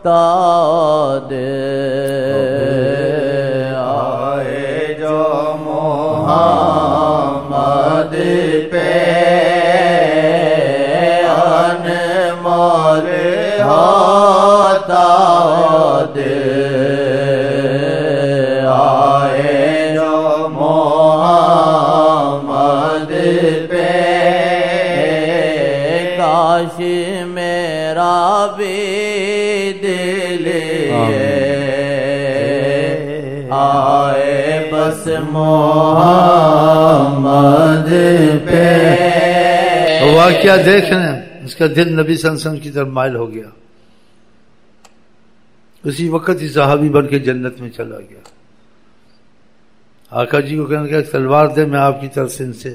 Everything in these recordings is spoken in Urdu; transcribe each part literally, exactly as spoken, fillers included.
دے آئے جو محمد پہ انمول ہوتا دے آئے جو محمد پہ کاش میرا بھی دل آئے بس محمد پہ. واقعہ دیکھ رہے ہیں، اس کا دل نبی صلی اللہ علیہ وسلم کی طرف مائل ہو گیا. اسی وقت ہی صحابی بن کے جنت میں چلا گیا. آقا جی کو کہنے لگا تلوار دے، میں آپ کی طرف سے ان سے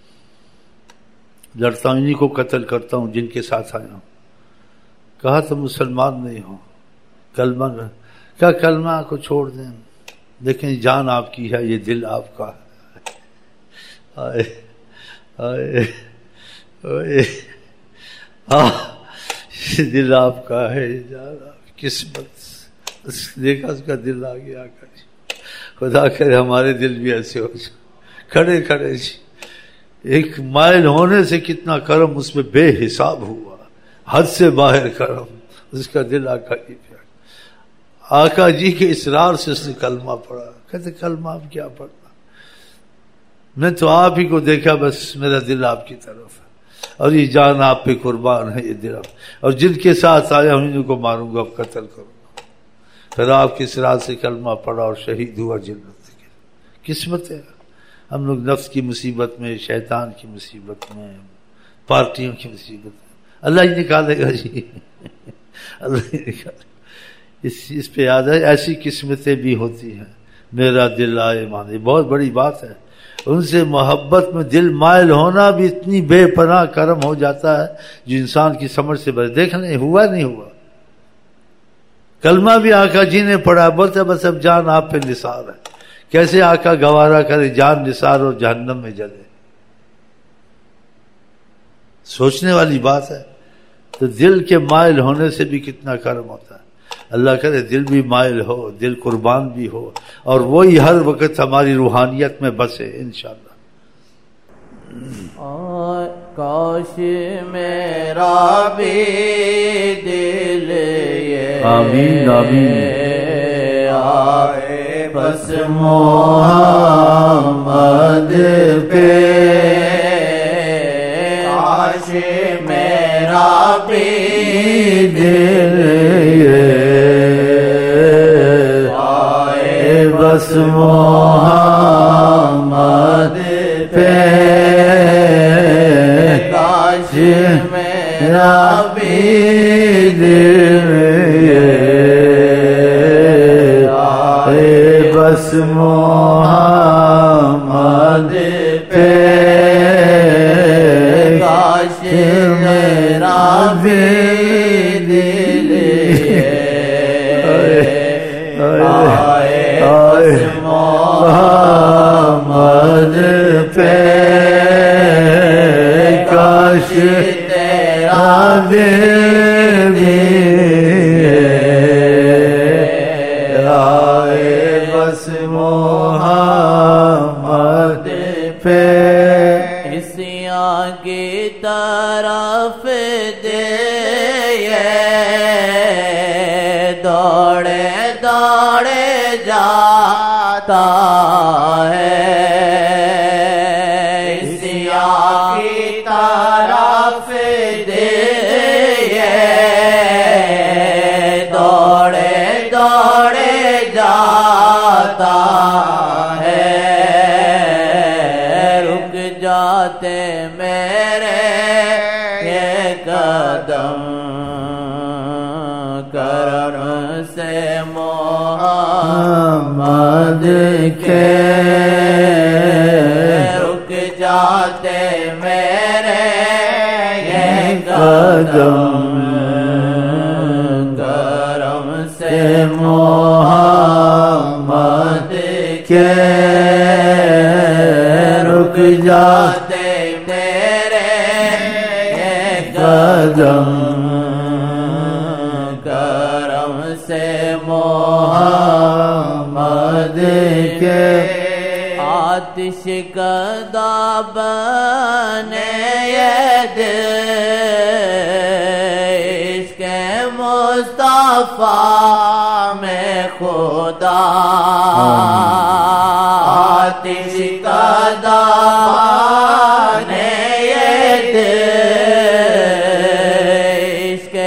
لڑتا ہوں، انہی کو قتل کرتا ہوں جن کے ساتھ آیا ہوں. کہا تم مسلمان نہیں ہو، کلمہ کیا کلمہ کو چھوڑ دیں، دیکھیں جان آپ کی ہے، یہ دل آپ کا ہے. آئے آئے آئے آہ یہ دل آپ کا ہے، یہ جان آپ کی قسمت. دیکھا اس کا دل آ گیا. آقا جی خدا کرے ہمارے دل بھی ایسے ہو جائے کھڑے کھڑے جی. ایک مائل ہونے سے کتنا کرم اس میں بے حساب ہوا، حد سے باہر کرم. اس کا دل آقا جی پہ آقا جی کے اصرار سے اس نے کلمہ پڑھا. کہتے کلمہ آپ کیا پڑھنا، میں تو آپ ہی کو دیکھا، بس میرا دل آپ کی طرف ہے اور یہ جان آپ پہ قربان ہے، یہ دل آپ، اور جن کے ساتھ آیا ہوں ان کو ماروں گا، قتل کروں گا. پھر آپ کے اصرار سے کلمہ پڑھا اور شہید ہوا جنت کے. قسمت ہے. ہم لوگ نفس کی مصیبت میں، شیطان کی مصیبت میں، پارٹیوں کی مصیبت میں، اللہ ہی نکالے گا جی اللہ ہی نکالے. اس اس پہ یاد ہے ایسی قسمتیں بھی ہوتی ہیں. میرا دل آئے مانے، بہت بڑی بات ہے. ان سے محبت میں دل مائل ہونا بھی اتنی بے پناہ کرم ہو جاتا ہے جو انسان کی سمجھ سے بڑھ. دیکھنے ہوا نہیں ہوا. کلمہ بھی آقا جی نے پڑھا، بولتے بس اب جان آپ پہ نثار ہے. کیسے آقا گوارا کرے جان نثار اور جہنم میں جلے. سوچنے والی بات ہے. تو دل کے مائل ہونے سے بھی کتنا کرم ہوتا ہے. اللہ کرے دل بھی مائل ہو، دل قربان بھی ہو، اور وہی ہر وقت ہماری روحانیت میں بسے انشاءاللہ. کاش میرا بھی دل یہ آمین آمین آئے بس محمد پہ. کاش میرا بھی دل یہ آئے بس محمد پہ. کاش میرا بھی دل یہ آئے بس محمد پہ. کاش میرا بھی دل آئے بس محمد پہ. کاش تیرا دل بھی آئے بس محمد پہ. اسیاں کی طرف دے دوڑے دوڑے جاتا ہے. اسیاں کی طرف دے دوڑے دوڑے جاتا ہے. رک جاتے میرے یہ قدم کرم سے محمد کے. رک جاتے میرے یہ قدم کرم سے محمد کے. رک جاتے میرے یہ قدم کرم آتش کدا بنے یہ دل عشق مصطفیٰ میں خدا آتش کدا بنے یہ دل عشق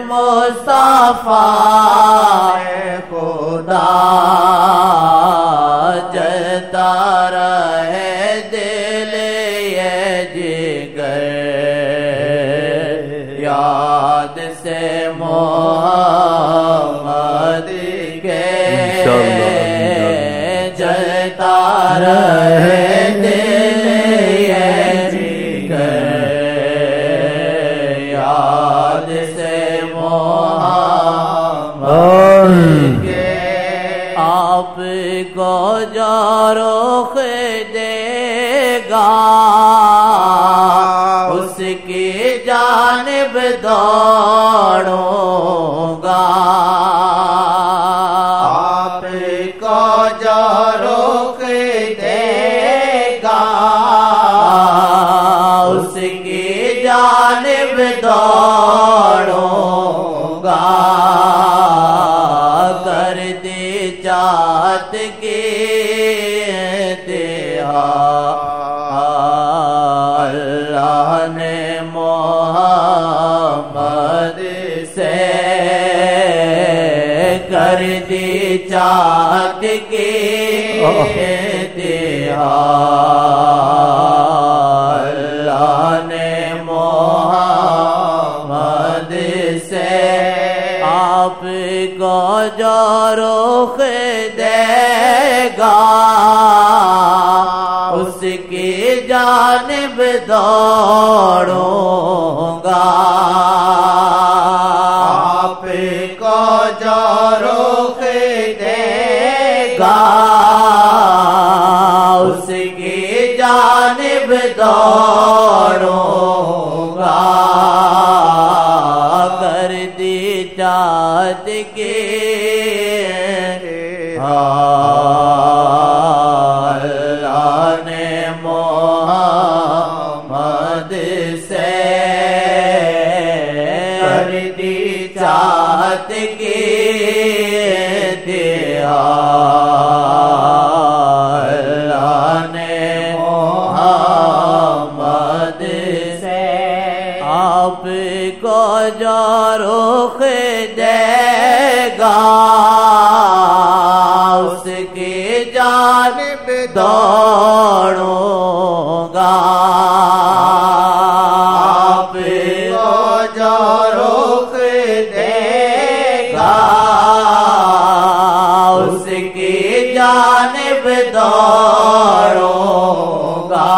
مصطفیٰ میں خدا جلتا رہے دل یہ جگر یاد سے محمد کے جلتا رہے دل یہ جگر یاد سے محمد کے آپ کو جو رخ دے گا اس کی جانب دوڑوں گا آپ کو جو رخ دے گا اس کی جانب دوڑوں گا کر دی چاہت کی اللہ نے محمد سے کر دی چاہت کی اللہ نے محمد سے آپ کو جو رخ دے گا اس کی جانب دوڑوں گا آپ کو جو رخ دے گا اس کی جانب دوڑوں گا کر دی چاہت کی اللہ نے محمد سے کر دی چاہت کی اللہ نے محمد سے آپ کو جو رخ دے گا اس کی جانب دوڑوں گا آپ کو جو رخ دے گا اس کی جانب دوڑوں گا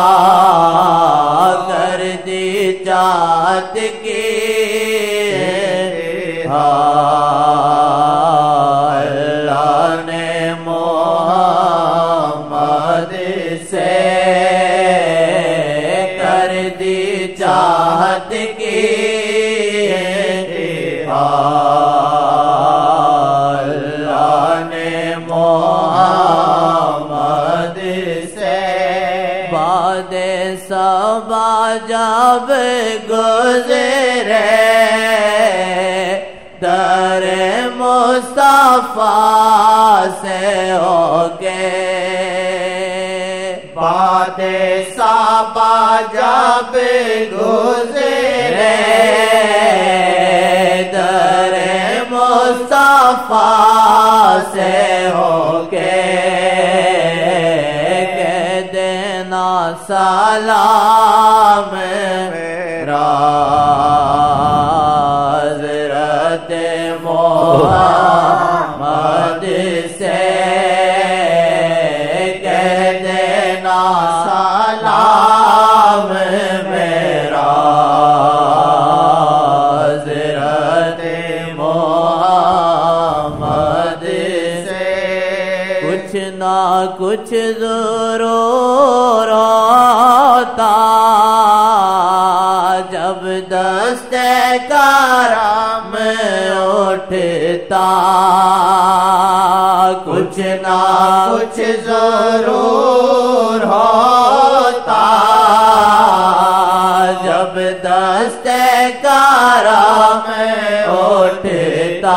کر دی چاہت کی اللہ نے محمد سے کر دی چاہت کی اللہ نے محمد سے بعد صبا جب گزرے در مصطفیٰ سے ہو کے بعد صبا جب گزرے در مصطفیٰ سے ہو کے کہہ دینا سلام میرا حضرت محمد سے کہہ دینا سلام میرا حضرت محمد سے کچھ نہ کچھ ضرور ہوتا جب در دست کرم اٹھتا کچھ نہ کچھ ضرور ہوتا جب دست کرم اٹھتا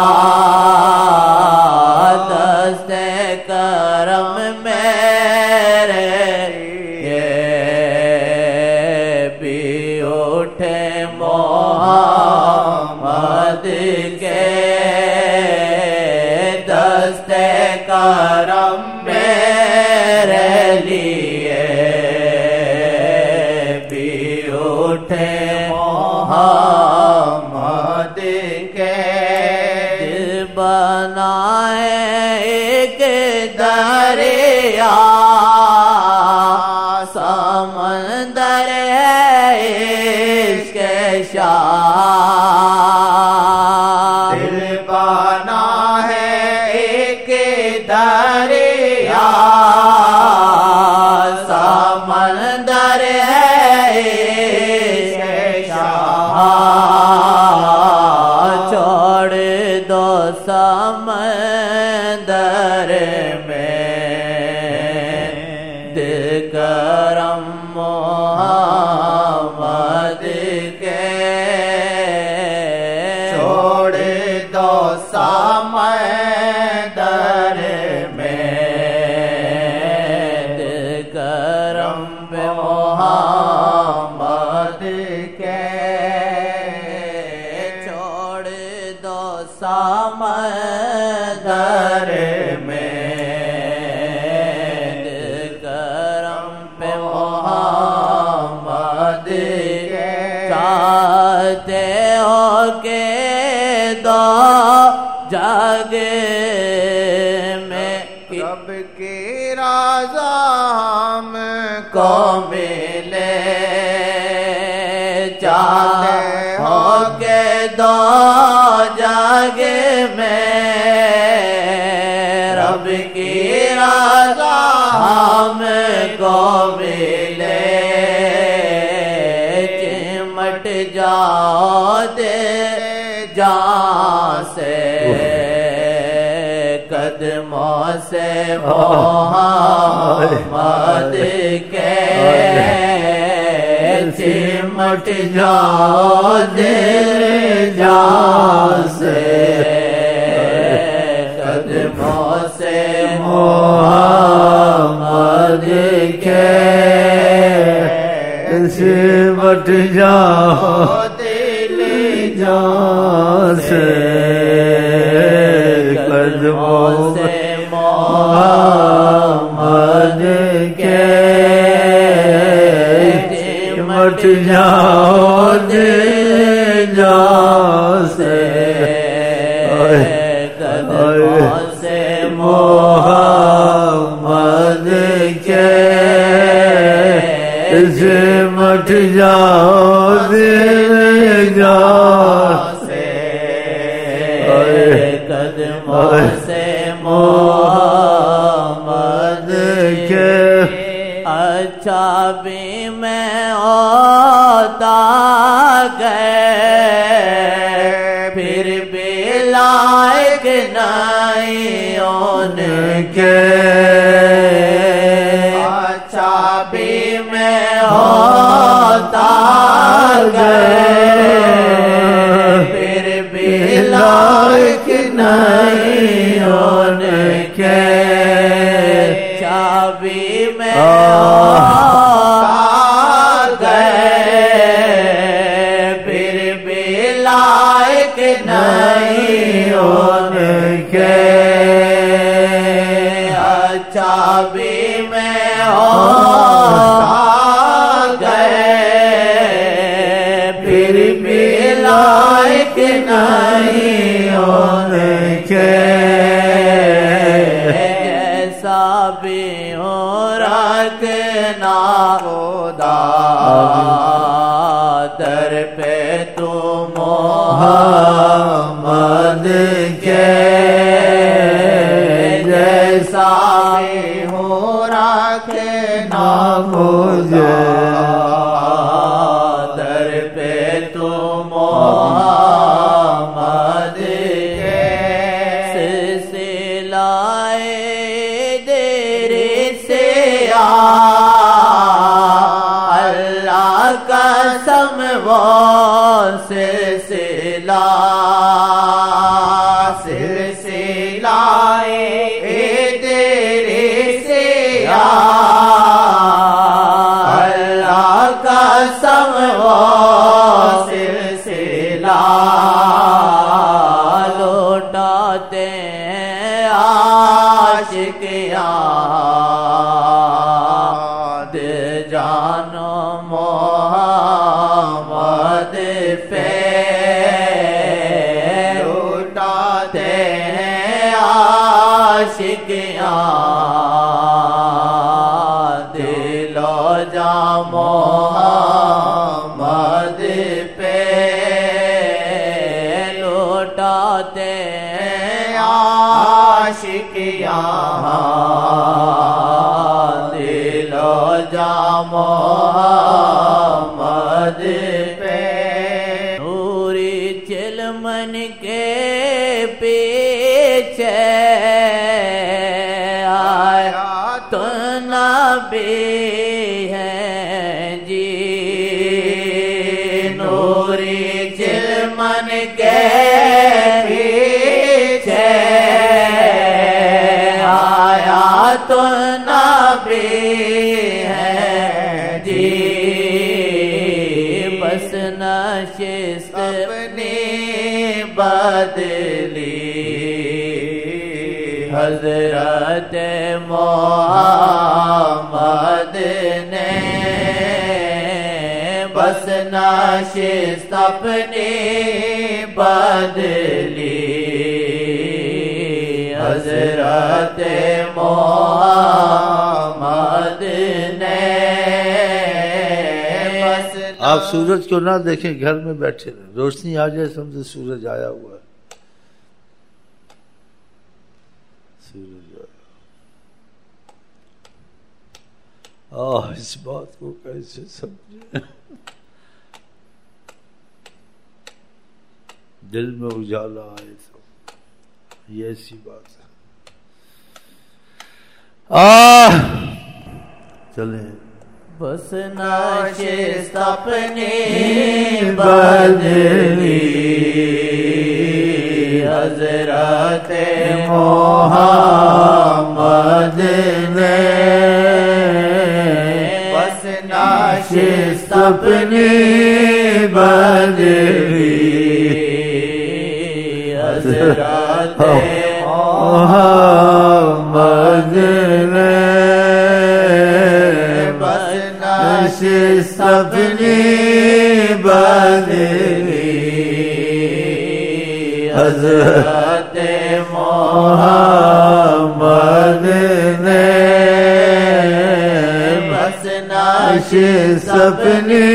دست کرم میرے یہ بھی اٹھے محمد کے دست کرم میرے لیے بھی اٹھے محمد کے دل بنائے ایک دریا سمندر ہے عشق شاہ دل بنا ہے ایک دریا سمندر ہے عشق شاہ چھوڑ دو سمندر میں دل کرم محمد کے چھوڑ دو سمندر میں دل کرم محمد کے چھوڑ دو سمندر میں چاہتے ہو کہ دو جگ میں رب کی رضا ہم کو ملے چاہتے ہو کہ دو جگ میں رب کی رضا ہم کو ملے چمٹ جاؤ دے جان سے قدموں سے محمد کے چمٹ جاؤ دے جان سے قدموں سے محمد کے سمٹ جاؤ دل جان سے قدموں سے محمد کے سمٹ جاؤ دل جان سے قدموں سے محمد کے سمٹ جاؤ دل جان سے قدموں سے محمد کے اچھا بھی میں ہوتا گئے پھر بھی لائق نہیں ان کے اچھا بھی میں ہوتا گئے پھر بھی لائق نہیں ان کے چابی میں ہوتا گئے پھر بھی لائق نہیں ان کے چابی میں ہوتا گئے پھر بھی لائق نہیں ان کے جیسا بھی ہو رکھنا خدا در پہ تو محمد کے جیسا بھی ہو رکھنا مجھے در پہ تو محمد کے سلسلائے دیر سے اللہ قسم وہ سلسلہ سلسلائے دیر سے اللہ قسم وہ سلسلہ لوٹاتے عاشق یاد جانو محمد پہ لوٹاتے عاشق یاد دل و جاں محمد پہ لوٹاتے عاشق یاد دل و جاں محمد پہ نوری چلمن کے پیچھے آیا تو نبی ہے جی نوری چلمن کے پیچھے آیا تو نبی ہے جی بس نشست اپنی بدلی حضرت محمد نے بس نشست اپنی بدلی حضرت محمد نے بس آپ سورج کو نہ دیکھیں، گھر میں بیٹھے رہیں، روشنی آ جائے سمجھے سورج آیا ہوا ہے. سورج آیا. آہ اس بات کو کیسے سمجھے، دل میں اجالا آئے تو یہ ایسی بات ہے. آہ چلیں بس نشست اپنی بدلی حضرت محمد نے بس نشست اپنی بدلی حضرت محمد نے نشست اپنی بدلی حضرت محمد نے بس نشست اپنی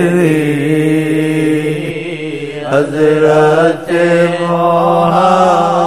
بدلی حضرت محمد